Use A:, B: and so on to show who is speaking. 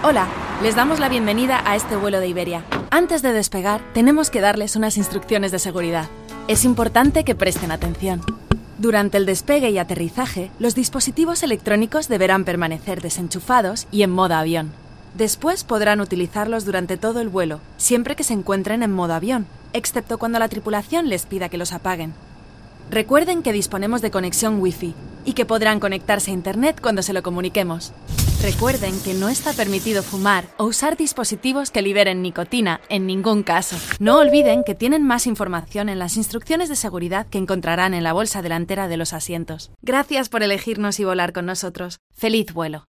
A: Hola, les damos la bienvenida a este vuelo de Iberia. Antes de despegar, tenemos que darles unas instrucciones de seguridad. Es importante que presten atención. Durante el despegue y aterrizaje, los dispositivos electrónicos deberán permanecer desenchufados y en modo avión. Después podrán utilizarlos durante todo el vuelo, siempre que se encuentren en modo avión, excepto cuando la tripulación les pida que los apaguen. Recuerden que disponemos de conexión Wi-Fi y que podrán conectarse a Internet cuando se lo comuniquemos. Recuerden que no está permitido fumar o usar dispositivos que liberen nicotina en ningún caso. No olviden que tienen más información en las instrucciones de seguridad que encontrarán en la bolsa delantera de los asientos. Gracias por elegirnos y volar con nosotros. ¡Feliz vuelo!